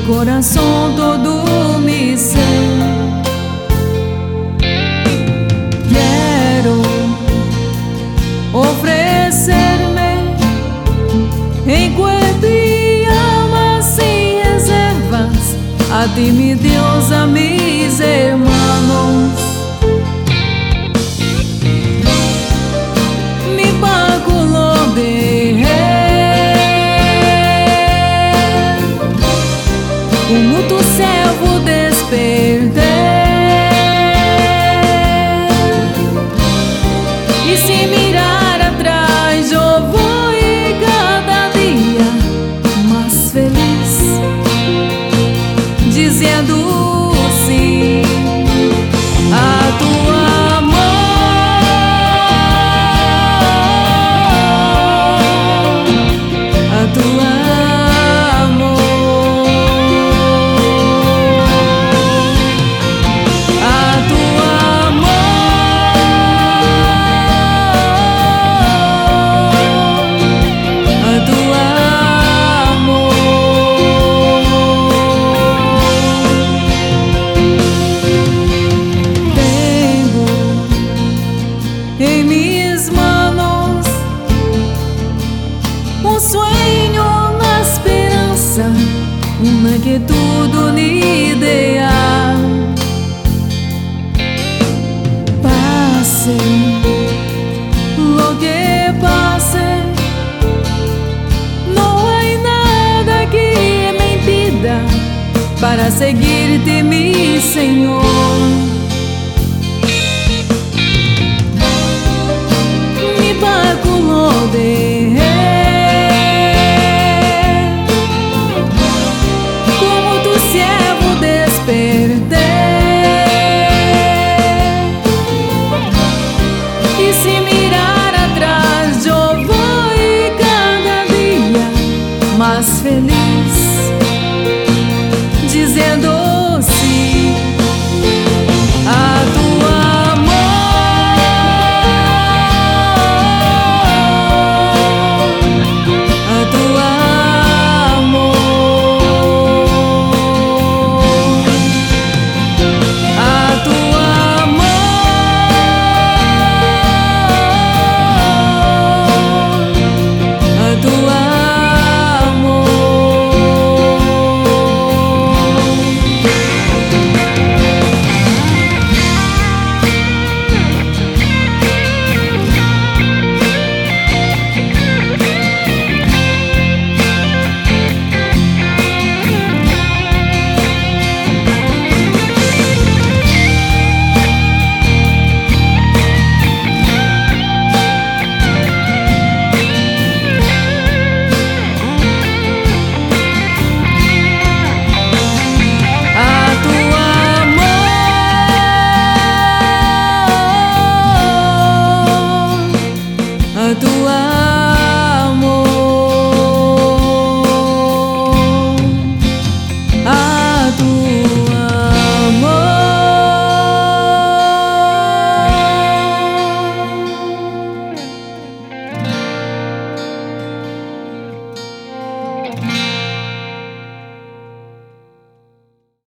corazón todo mi ser. Quiero ofrecerme en cuerpo y alma sin reservas a ti, mi Dios, a mis hermanos. Mi báculo de como tu servo despertar, e sem mirar atrás eu vou ir cada dia mais feliz, dizendo sim a tua amor, a tua em mis manos um sonho, uma esperança, uma quietude, um ideal. Pase lo que pase, não há nada que me impida para seguir-te, mi Senhor.